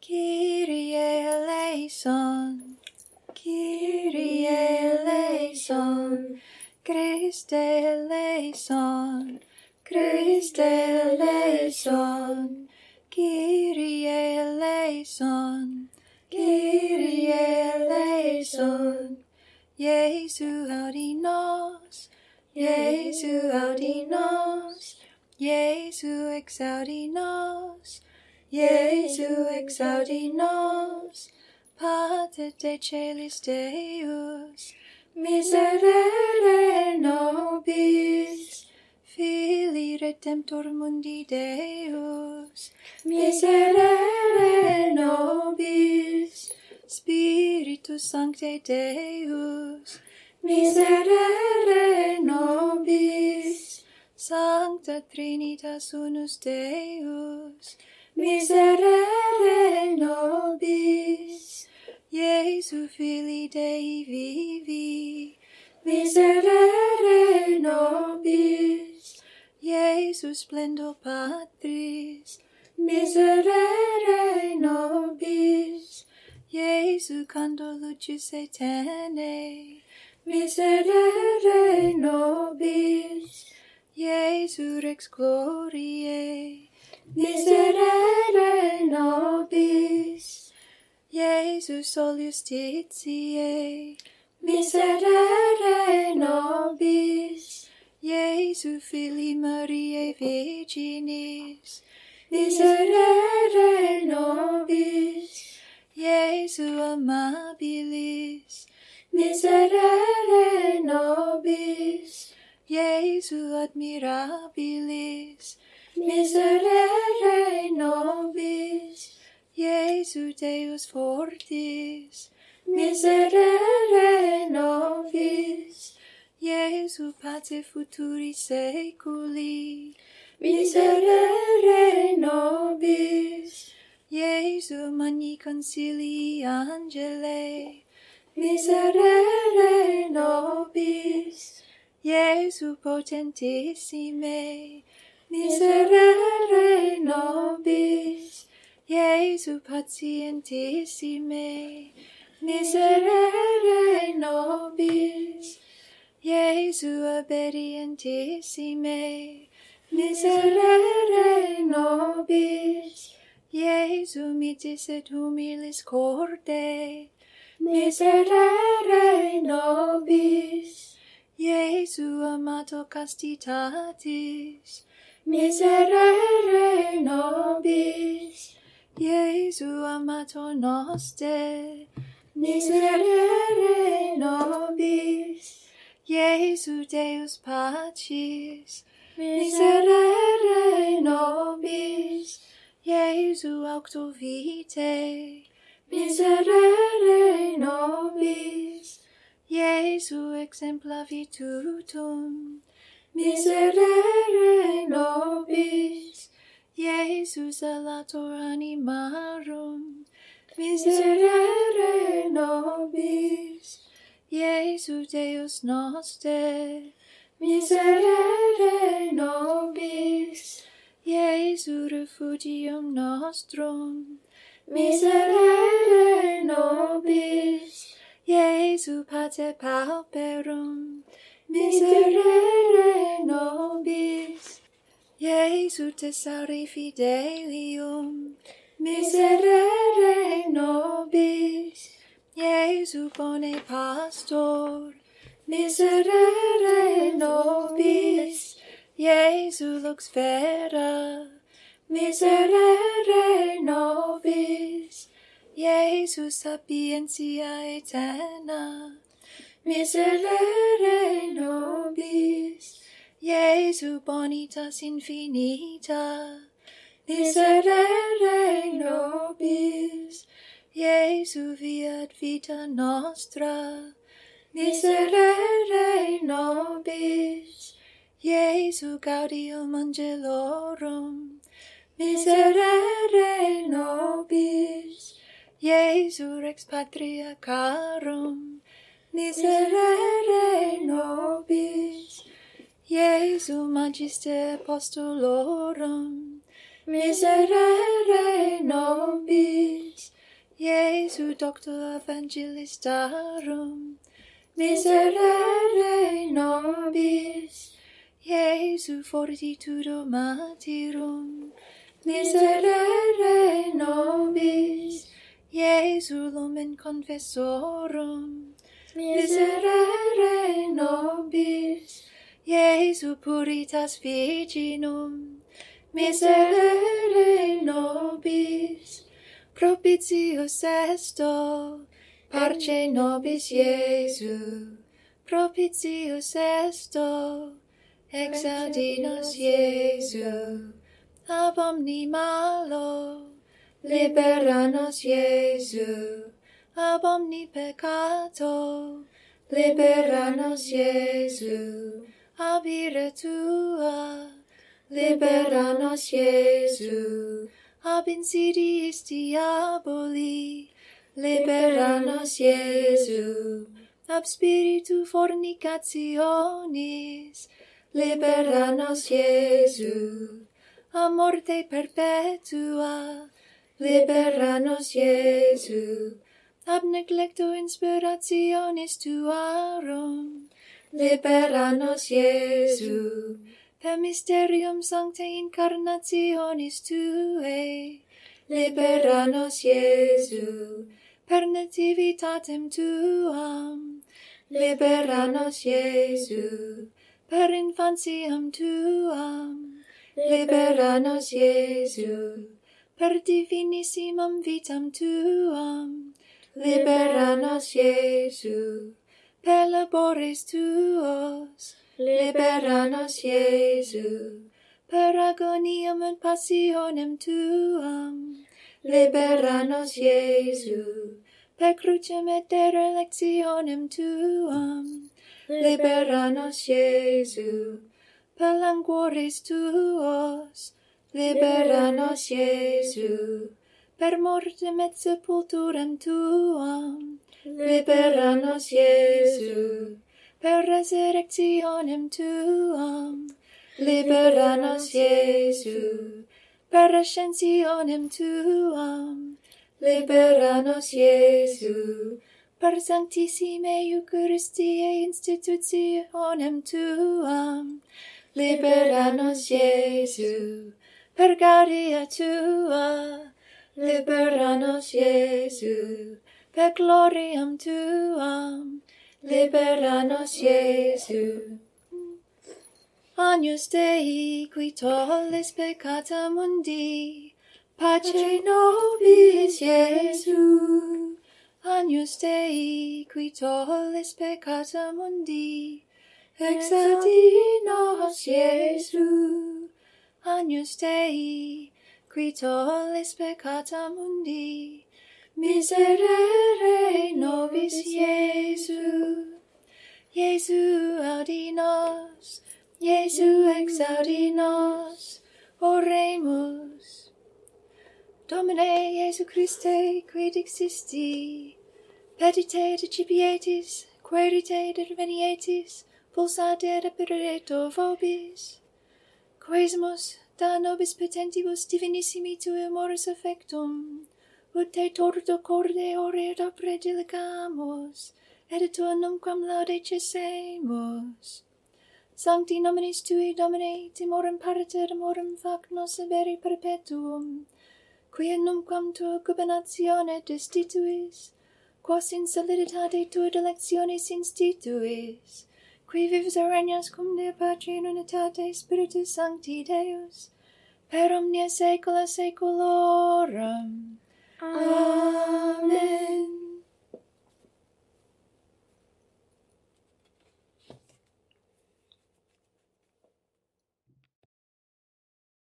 Kyrie eleison, Kyrie eleison, Christe eleison, Christe eleison, Kyrie eleison, Kyrie eleison. Jesu audi nos, Jesu audi nos, Jesu exaudi nos, Jesu exaudi nos, Pater de celis Deus, miserere nobis, Filii Redemptor mundi Deus, miserere nobis, Spiritus Sancte Deus, miserere nobis, Sancta Trinitas unus Deus, miserere nobis, Iesu Filii Dei vivi, miserere nobis, Iesu splendor Patris, miserere nobis, Iesu candor lucis aeternae, miserere nobis, Iesu Rex gloriae, miserere nobis, Iesu sol justitiae, miserere nobis, Iesu Filii Mariae Virginis, miserere nobis, Iesu amabilis, miserere nobis, Iesu admirabilis, miserere nobis, Iesu Deus fortis, miserere nobis, Iesu Pater futuri seculi, miserere nobis, Iesu magni concilii angelae, miserere nobis, Iesu potentissime, miserere nobis, Iesu patientissime, miserere nobis, Iesu obedientissime, miserere nobis, Iesu mitis et humilis corde, miserere nobis, Iesu amato castitatis, miserere nobis, Iesu amator noster, miserere nobis, Iesu Deus pacis, miserere nobis, Iesu auctor vitae, miserere nobis, Iesu exempla virtutum, miserere nobis, Iesu zelator animarum, miserere nobis, Iesu Deus noster, miserere nobis, Iesu refugium nostrum, miserere nobis, Iesu Pater pauperum, miserere nobis, Iesu thesaure fidelium, miserere nobis, Iesu bone pastor, miserere nobis, Iesu lux vera, miserere nobis, Iesu sapientia aeterna, miserere nobis, Iesu bonitas infinita, miserere nobis, Iesu viat vita nostra, miserere nobis, Iesu gaudium angelorum, miserere nobis, Iesu Rex patriarcharum, miserere nobis, Iesu Magister Apostolorum, miserere nobis, Iesu doctor evangelistarum, miserere nobis. Iesu fortitudo martyrum, miserere nobis. Iesu lumen confessorum, miserere nobis. Iesu puritas virginum, miserere nobis. Propitius esto, parce nobis Iesu. Propitius esto, exaudi nos Iesu. Ab omni malo, libera nos Iesu. Ab omni peccato, libera nos Iesu. Ab ira tua, libera nos Iesu. Ab insidiis diaboli, libera nos Iesu. Ab spiritu fornicationis, libera nos Iesu. A morte perpetua, libera nos Iesu. Ab neglecto inspirationis tuarum, libera nos Iesu. Per mysterium sanctae incarnationis Tuae, libera nos Iesu. Per nativitatem Tuam, libera nos Iesu. Per infantiam Tuam, libera nos Iesu. Per divinissimam vitam Tuam, libera nos Iesu. Per labores Tuos, libera nos Iesu. Per agoniam et passionem Tuam, libera nos Iesu. Per crucem et derelictionem Tuam, libera nos Iesu. Per languores Tuos, libera nos Iesu. Per mortem et sepulturem Tuam, libera nos Iesu. Per resurrectionem Tuam, libera nos Iesu. Per ascensionem Tuam, libera nos Iesu. Per sanctissime Eucharistiae institutionem Tuam, libera nos Iesu. Per gaudia Tua, libera nos Iesu. Per gloriam Tuam, libera nos Iesu. Agnus Dei, qui tollis peccata mundi, pace nobis Iesu. Agnus Dei, qui tollis peccata mundi, exaudi nos Iesu. Agnus Dei, qui tollis peccata mundi, miserere nobis Iesu. Iesu audi nos, Iesu exaudi nos, oremus. Domine Iesu Christe, quid existi, petite decipietis, querite dervenietis, pulsate repereto vobis. Quesumus, da nobis petentibus divinissimi tui amoris affectum, ut te torto corde oreda prediligamus, et tua numquam laude cessemus. Sancti nominis tui, Domine, timorem parte demorem fac nos aberi perpetuum, quia numquam tua cubinatione destituis, quos in soliditate tua delectionis instituis, qui vivis regnas cum Deo Patri in unitate Spiritus Sancti Deus, per omnia saecula saeculorum. Amen.